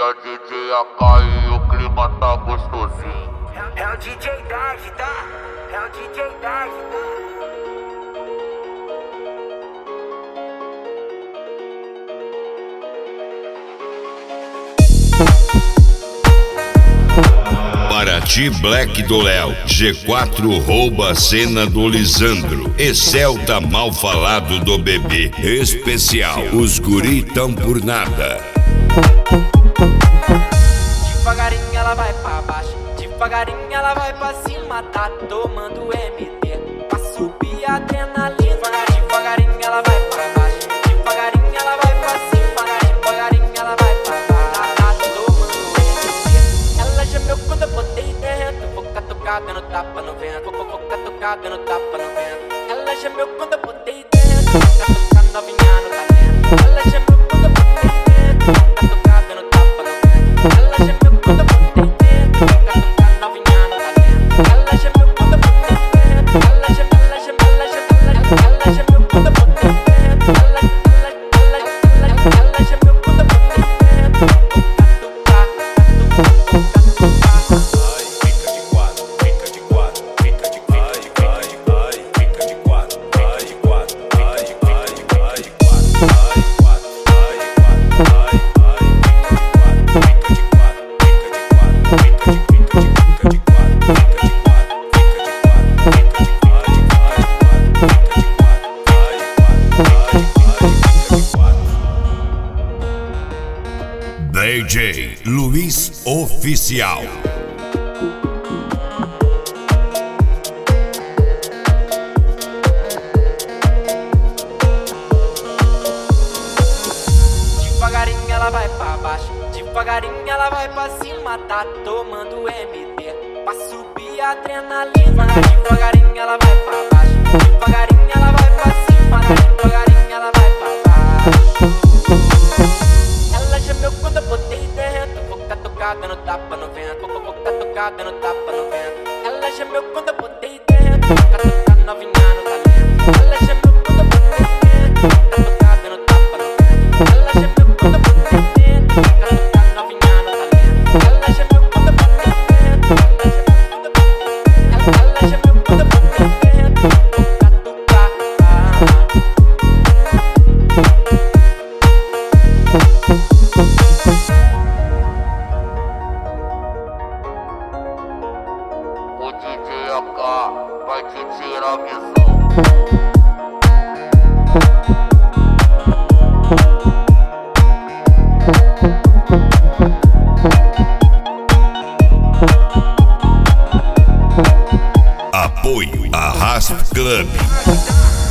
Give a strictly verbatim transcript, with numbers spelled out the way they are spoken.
a D J A K e o clima tá gostosinho. É, é o D J Dad, tá? É o D J Dad, tá? Paraty Black do Léo, G quatro rouba a cena do Lisandro, Excel tá mal falado do bebê, especial, os guri tão por nada. Devagarinho ela vai pra baixo, devagarinho ela vai pra cima, tá tomando M D, pra subir a adrenalina. Devagarinho ela vai pra baixo, devagarinho ela vai pra cima, devagarinho ela vai pra baixo, tá tomando M D. Ela gemeu quando eu botei dentro, vou catucar dando tapa no vento, vou, vou catucar dando tapa no vento. Ela gemeu quando eu botei dentro, vou catucar novinha no talento. Ela gemeu quando eu botei dentro, vou catucar dando tapa no vento. Ela gemeu quando eu botei dentro, vou catucar novinha no talento. Ela gemeu quando eu botei dentro, ela gemeu, ela gemeu, ela gemeu, ela gemeu quando eu botei dentro. Ela, ela, ela, ela, ela gemeu quando eu botei dentro, vou catucar, vou catucar. Fica de quatro, fica de quatro, fica de quatro, fica de quatro, fica de quatro, fica de quatro, fica de quatro, D J Luiz Oficial. Devagarinho ela vai pra baixo, devagarinho ela vai pra cima, tá tomando M D, pra subir a adrenalina. Devagarinho ela vai pra baixo, devagarinho ela vai pra cima, devagarinho ela vai pra baixo. Ela gemeu quando eu botei dentro, vou catucar dando tapa no vento, vou, vou catucar dando tapa no vento. Ela gemeu quando eu botei dentro, vou catucar novinha no talento. Ela gemeu quando eu botei dentro, vou catucar dando tapa no vento. Ela gemeu quando eu botei dentro, vou catucar novinha no talento. Ela gemeu quando eu botei dentro, ela gemeu quando eu botei dentro, vou catucar. O D J A K vai te tirar a visão. Apoio Arrasta Club.